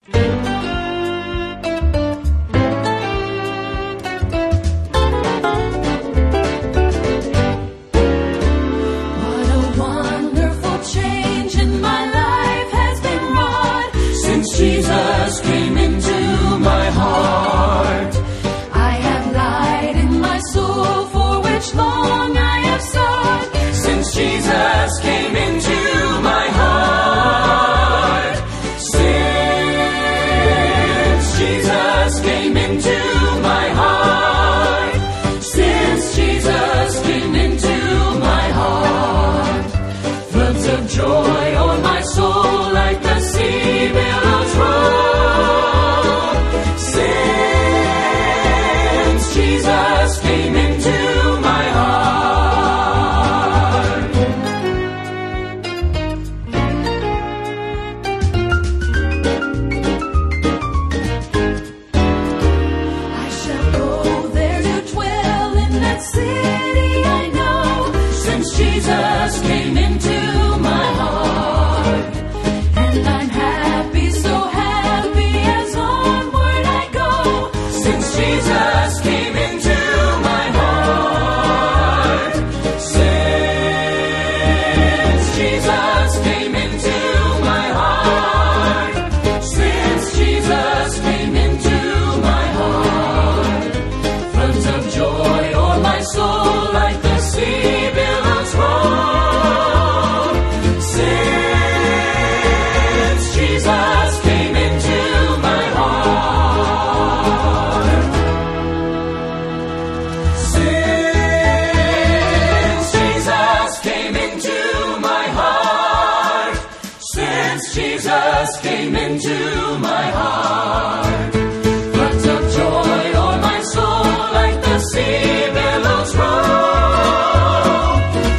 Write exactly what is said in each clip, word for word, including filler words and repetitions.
Jesus came into my heart. I have light in my soul for which long I have sought. Since Jesus came into my heart. Since Jesus came into my heart. Since Jesus came into my heart. Floods of joy o'er my soul like the sea billows roll. Since Jesus came into my heart. I shall go there to dwell in that city I know. Since Jesus came into my heart. And I'm happy, so happy as onward I go. Since Jesus came into my heart. Since Jesus came into my heart. Since Jesus came into my heart. Floods of joy o'er my soul like the sea billows roll. Since Jesus came into my heart. Since Jesus came into my heart. Since Jesus came into my heart. Floods of joy o'er my soul like the sea billows roll.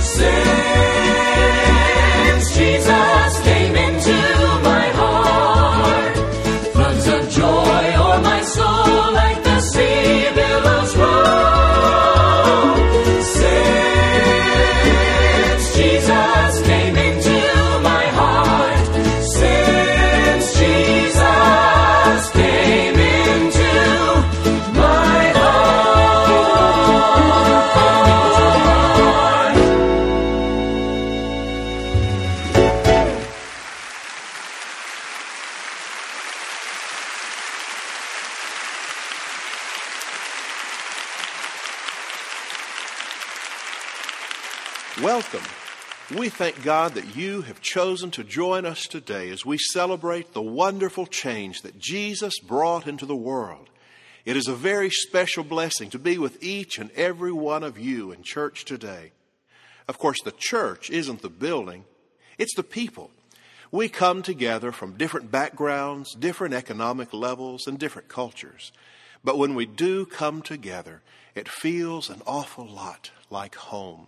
Since Jesus came into my heart. Floods of joy o'er my soul like the sea billows roll. Since Jesus came into my heart. Since Jesus came into my heart. Welcome. We thank God that you have chosen to join us today as we celebrate the wonderful change that Jesus brought into the world. It is a very special blessing to be with each and every one of you in church today. Of course, the church isn't the building, it's the people. We come together from different backgrounds, different economic levels, and different cultures. But when we do come together, it feels an awful lot like home.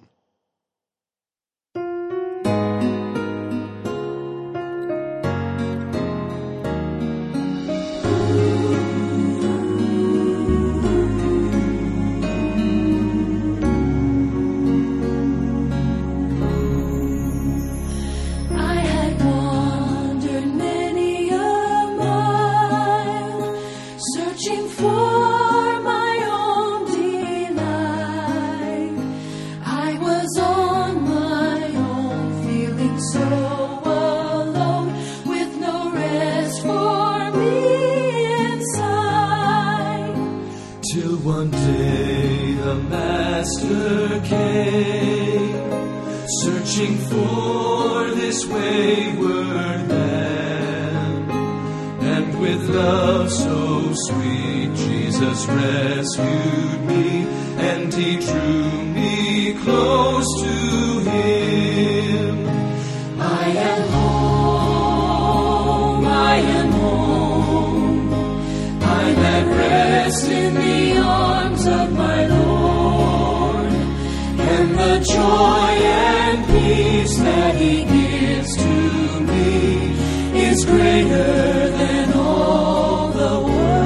I had wandered many a mile, searching for my own delight. I was on my own, feeling so alone, with no rest for me inside. Till one day the Master came, searching for this wayward man. And with love so sweet, Jesus rescued me, and he drew me close to him. I am home, I am home. I'm at rest in the arms of my Lord, and the joy and peace that he gives to me is greater than all the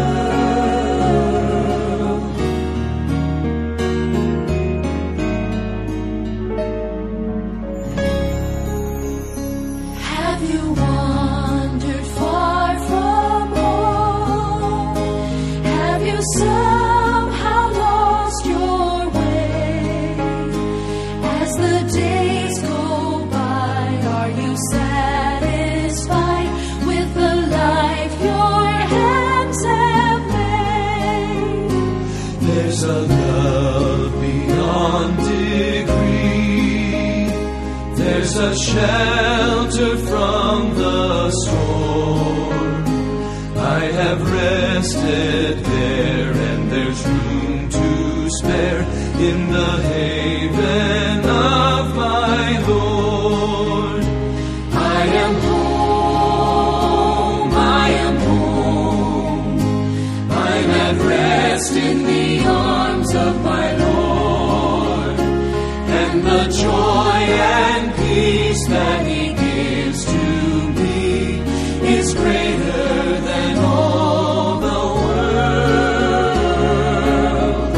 world. Have you wandered far from home? a shelter from the storm. I have rested there, and there's room to spare in the haven of my Lord. I am home, I am home. I'm at rest in the arms of my Lord, and the joy and peace that He gives to me is greater than all the world.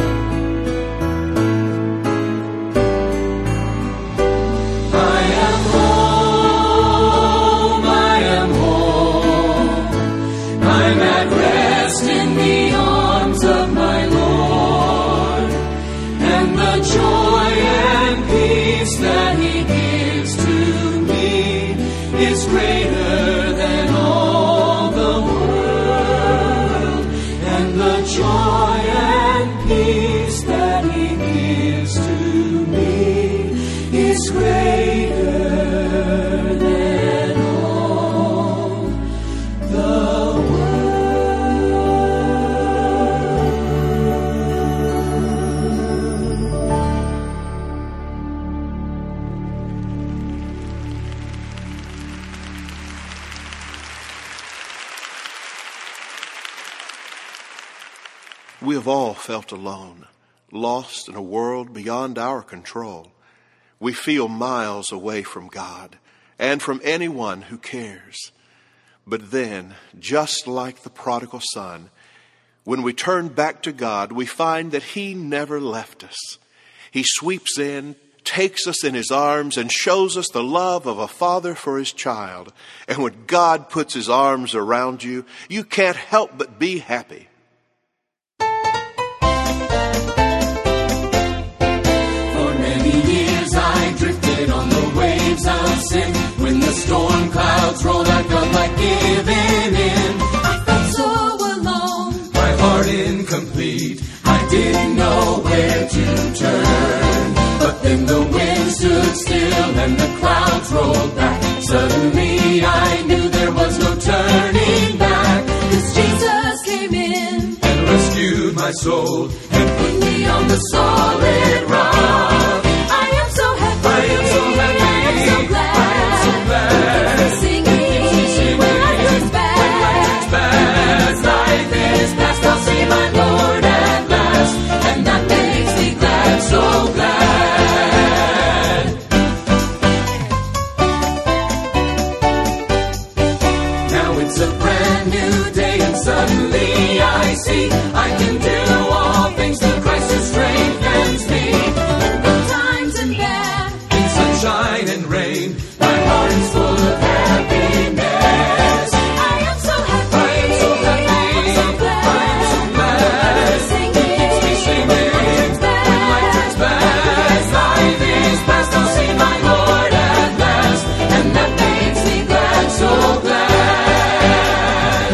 I am home, I am home. I'm at rest in the arms of my Lord, and the joy and peace that He gives to me is greater than all the world. And the joy and peace that He gives to me is greater than all the We have all felt alone, lost in a world beyond our control. We feel miles away from God and from anyone who cares. But then, just like the prodigal son, when we turn back to God, we find that He never left us. He sweeps in, takes us in His arms, and shows us the love of a father for his child. And when God puts His arms around you, you can't help but be happy. On the waves of sin, when the storm clouds rolled, I felt like giving in. I felt so alone, My heart incomplete. I didn't know where to turn. But then the wind stood still and the clouds rolled back. Suddenly I knew there was no turning back, 'cause Jesus came in And rescued my soul. and put me on the solid rock. I am so happy, I am so happy. I am so glad, I am so glad. Singing, singing when life turns bad, when life turns bad. life is past, I'll see my Lord at last, and that makes me glad, so glad. Now it's a brand new day, and suddenly I see I can do all things through Christ who strengthens me. In good times and bad, In sunshine and rain, my heart is full of happiness. I am so happy, I am so happy. I am so glad, I am so glad. Singing, Keeps me singing. when life turns bad, When life turns bad. life is past, I'll see my Lord at last, and that makes me glad, so glad.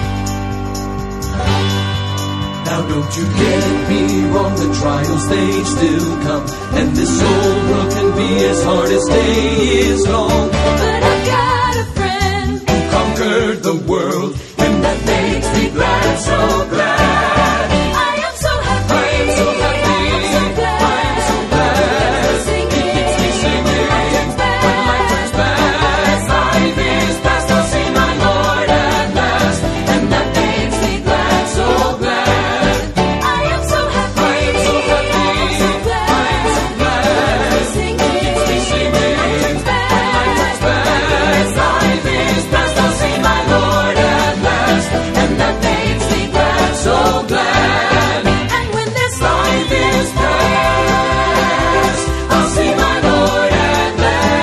Now don't you get me wrong, the trials they still come, and this old world can be as hard as day is long. But I've got a friend, Who conquered the world, and that makes me glad, so glad. I am so happy, I am so happy. I am so glad, I am so glad. Singing, Keeps me singing. when life turns bad, When life turns bad. life is past, I'll see my Lord at last, and that makes me glad, so glad. I am so happy, I am so happy. I am so glad, I am so glad. Singing, Keeps me singing. when life turns bad, When life turns bad. life is past, I'll see my Lord at last, and that makes me glad, so glad. And when this life is past, I'll see my Lord at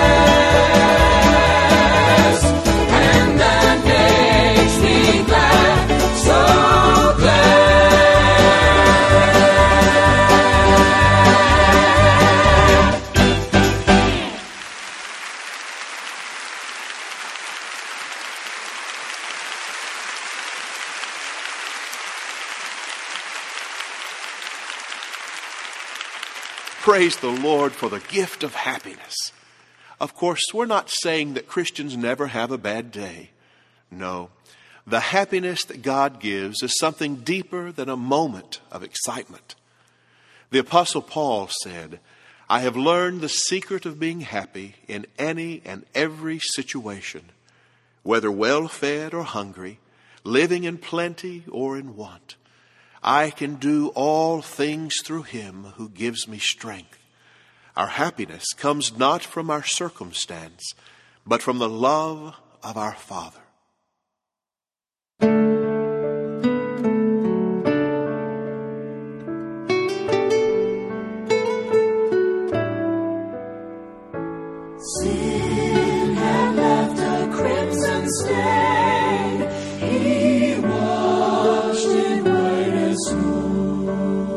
last, and that makes me glad, so glad. Praise the Lord for the gift of happiness. Of course, we're not saying that Christians never have a bad day. No, the happiness that God gives is something deeper than a moment of excitement. The Apostle Paul said, "I have learned the secret of being happy in any and every situation, whether well-fed or hungry, living in plenty or in want. I can do all things through him who gives me strength." Our happiness comes not from our circumstance, but from the love of our Father. Sin had left a crimson stain. He washed it white as snow.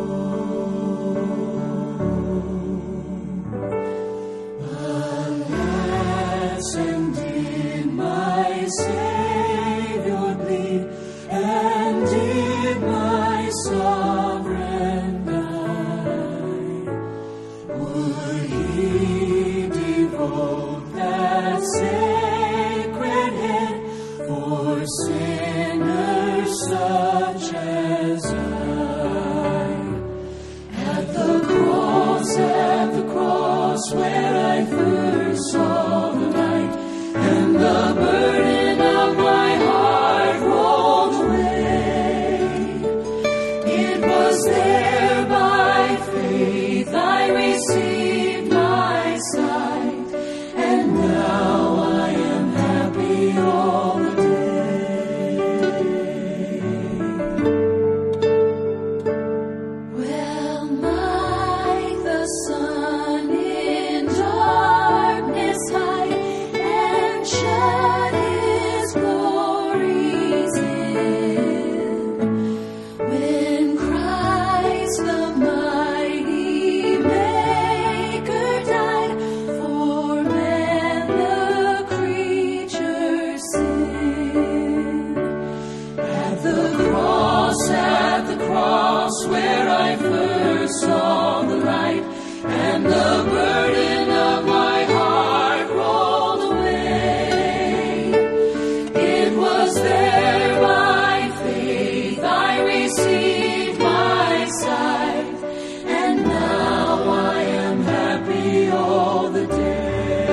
Alas, and did my Savior bleed, and did my sovereign die? Would he devote that sacred head for sinners such as I? At the cross, at the cross where I first saw the light, and the burden of my heart rolled away. It was there by faith I received my sight, and now I am happy all the day. Well, might the sun in darkness hide and shut his glories in, when Christ the mighty Maker died for man the creature's sin. At the cross, at the cross where I first saw the light, and the burden of my heart rolled away. It was there by faith I received my sight, and now I am happy all the day.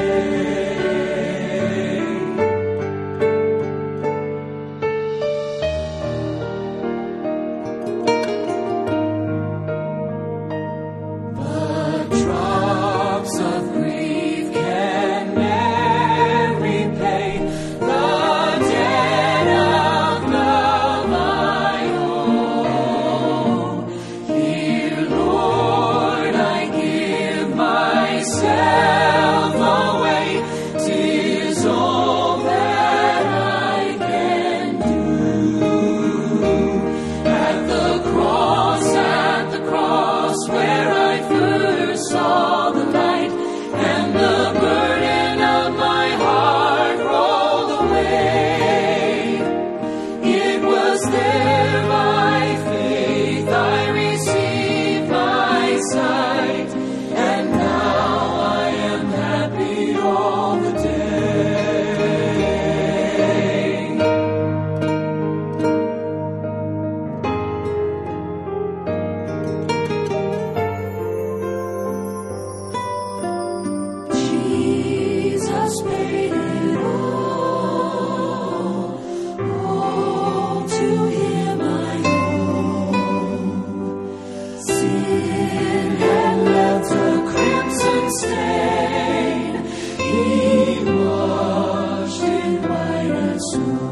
But drops of grief can ne'er repay the debt of love I owe. Here, Lord, I give myself away. 'Tis all that I can do. At the cross, at the cross where I first saw the light, and the burden of my heart rolled away. It was there by faith I received my sight, and now I am happy all the day. Jesus paid it all. All to him I owe. Sin had left a crimson stain. He washed it white as snow.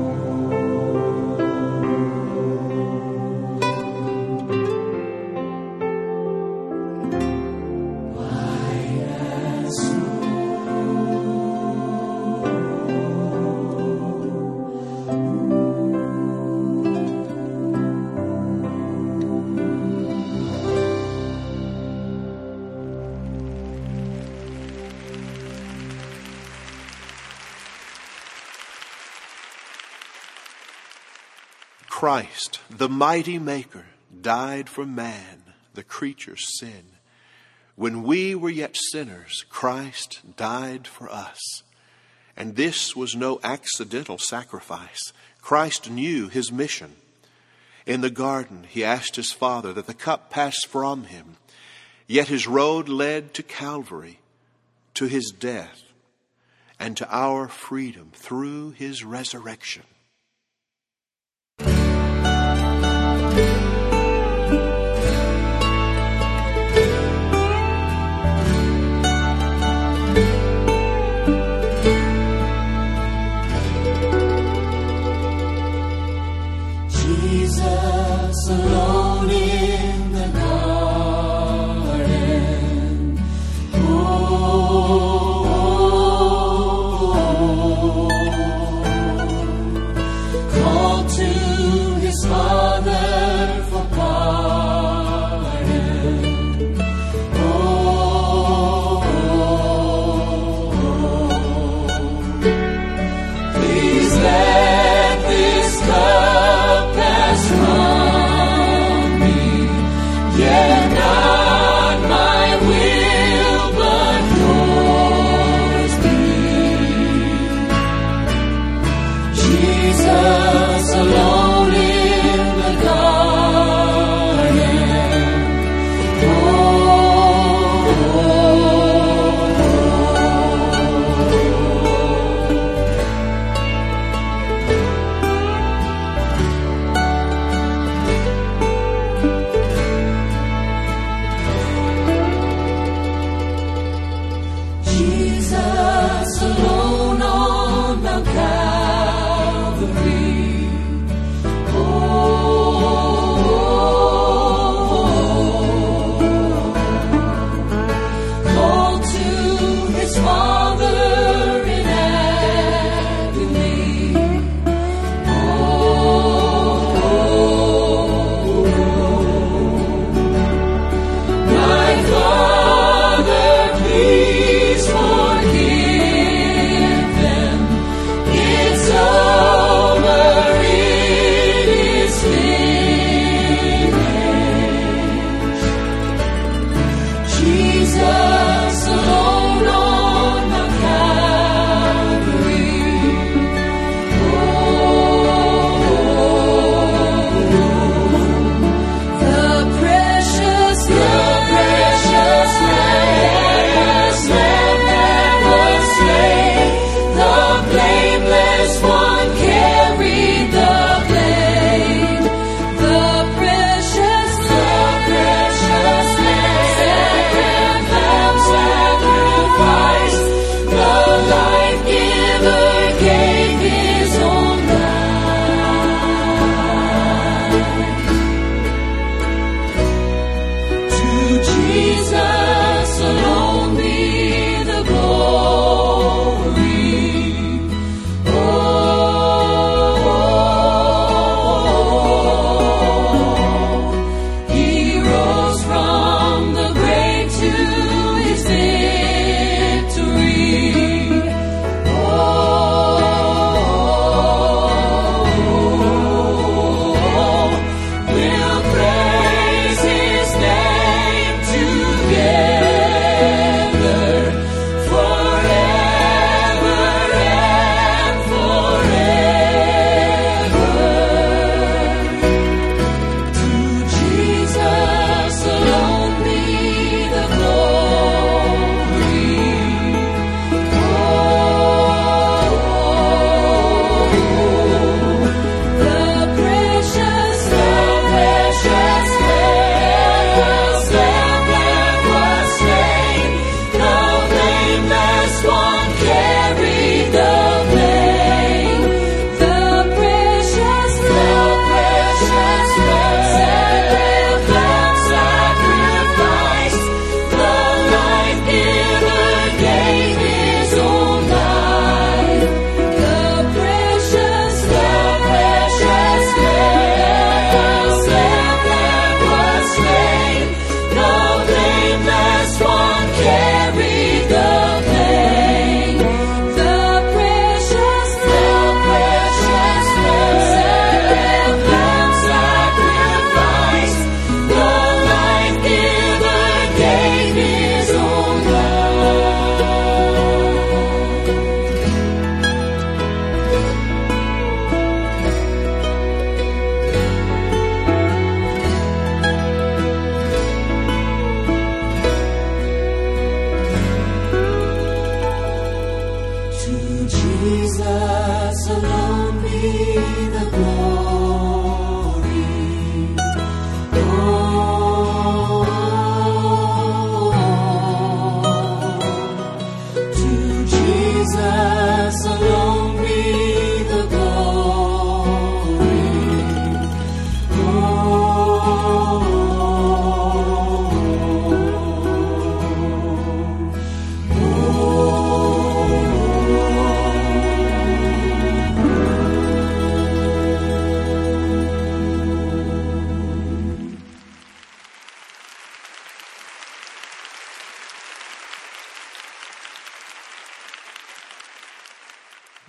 White as snow. Christ, the mighty Maker, died for man, the creature's sin. When we were yet sinners, Christ died for us. And this was no accidental sacrifice. Christ knew his mission. In the garden, he asked his Father that the cup pass from him. Yet his road led to Calvary, to his death, and to our freedom through his resurrection. Jesus alone in the garden. Oh, called to his Father for pardon. Oh, please let this cup pass from me.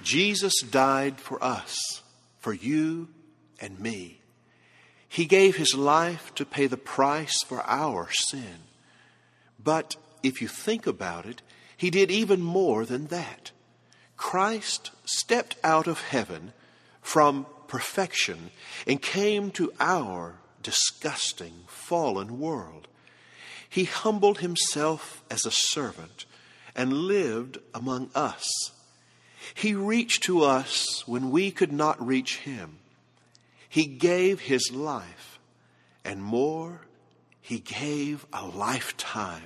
Jesus died for us, for you and me. He gave his life to pay the price for our sin. But if you think about it, he did even more than that. Christ stepped out of heaven from perfection and came to our disgusting, fallen world. He humbled himself as a servant and lived among us. He reached to us when we could not reach him. He gave his life, and more, he gave a lifetime.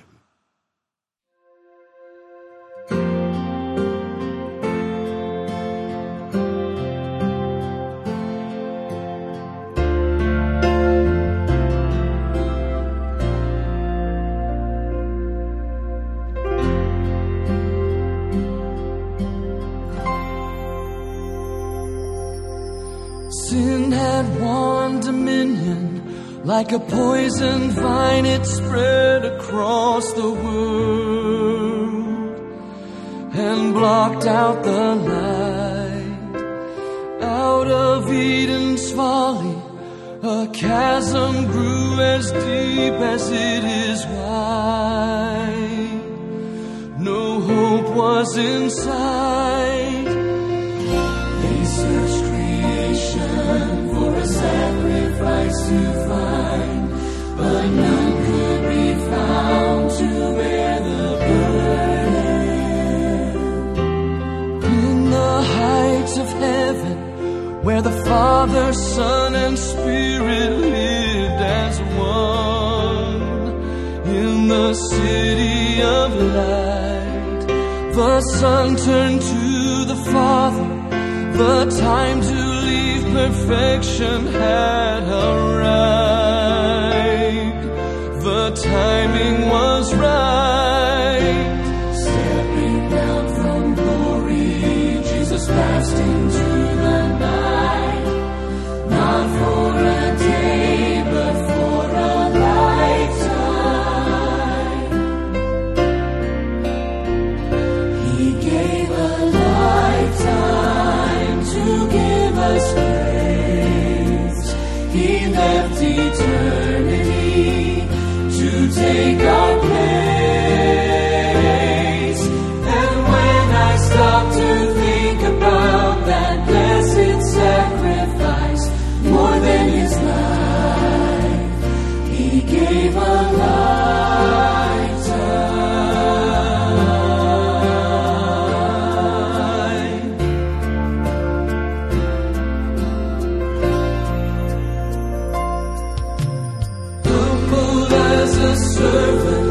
Sin had won dominion, like a poisoned vine it spread across the world and blocked out the light. Out of Eden's folly, a chasm grew as deep as it is wide. No hope was in sight. They searched for a sacrifice to find, but none could be found to bear the burden. In the heights of heaven, where the Father, Son, and Spirit lived as one, in the city of light, the Son turned to the Father. The time to leave perfection had arrived. The timing was right. Stepping down from glory, Jesus passed into the night. Not for a day, but for a lifetime. He gave a lifetime to give us grace. He left eternity to take our place. And when I stop to think about that blessed sacrifice, more than his life, he gave a lifetime. Humble as a servant,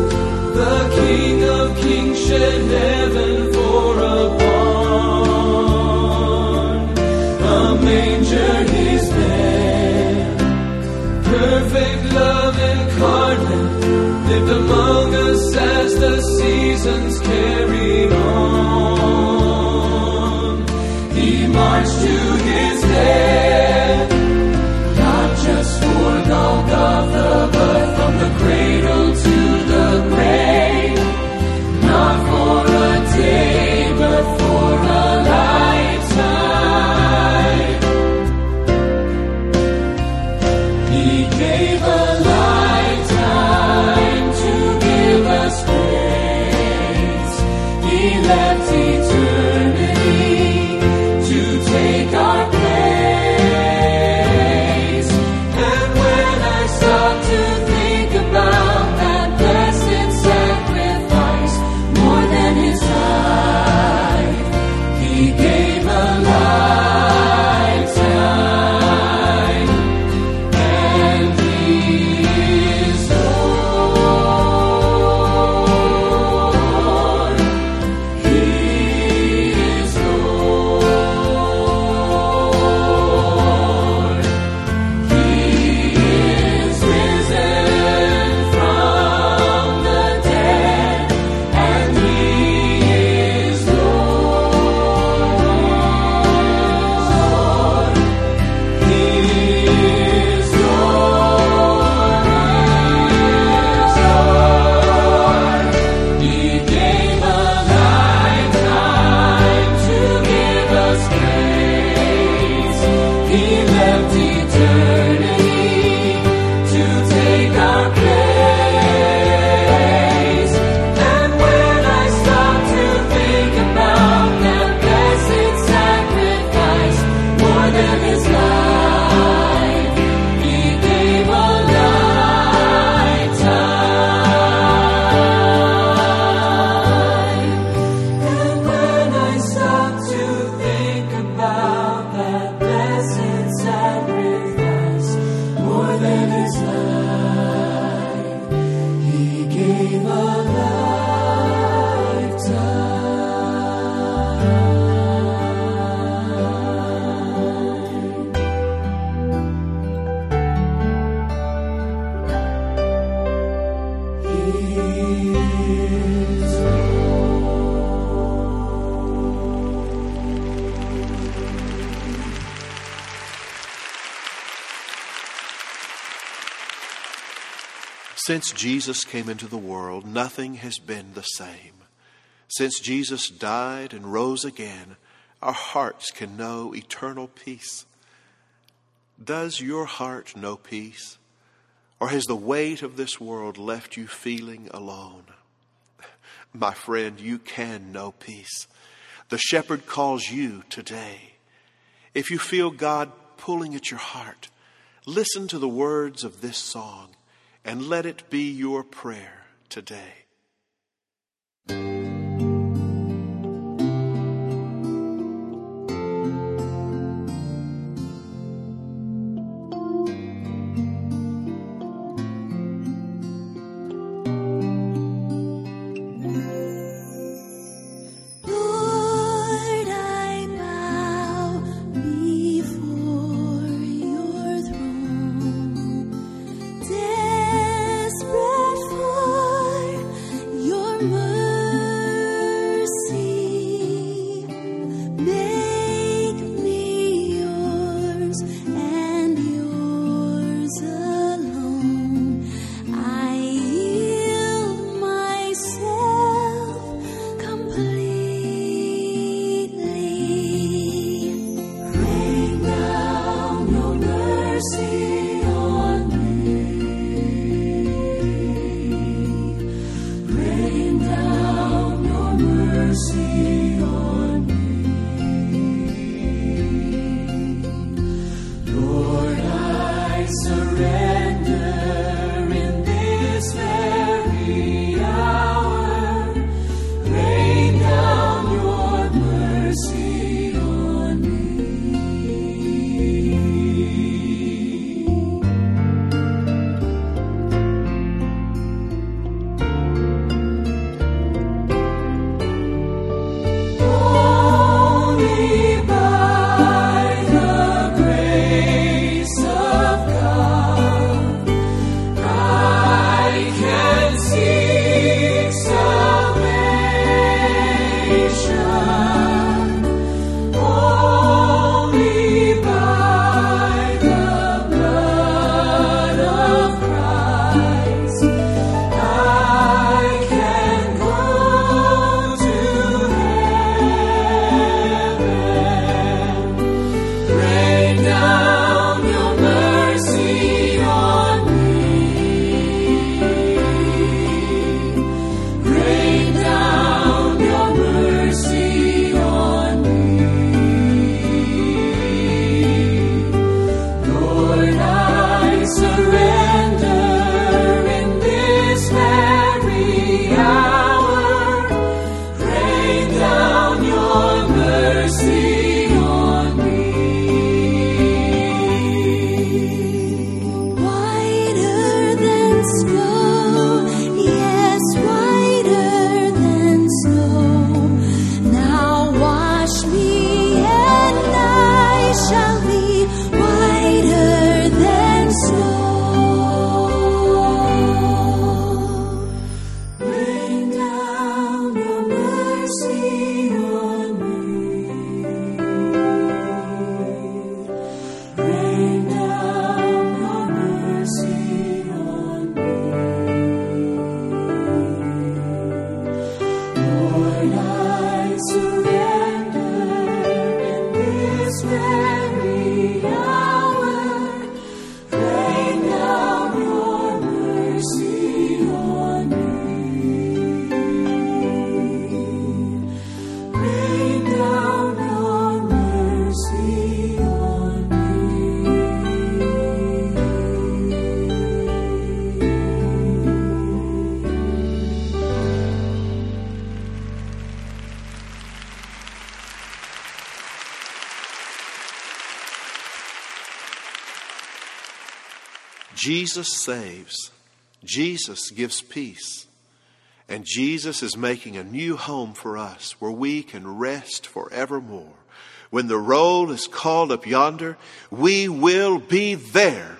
Since Jesus came into the world, nothing has been the same. Since Jesus died and rose again, our hearts can know eternal peace. Does your heart know peace? Or has the weight of this world left you feeling alone? My friend, you can know peace. The shepherd calls you today. If you feel God pulling at your heart, listen to the words of this song and let it be your prayer today. Jesus saves. Jesus gives peace. And Jesus is making a new home for us where we can rest forevermore. When the roll is called up yonder, we will be there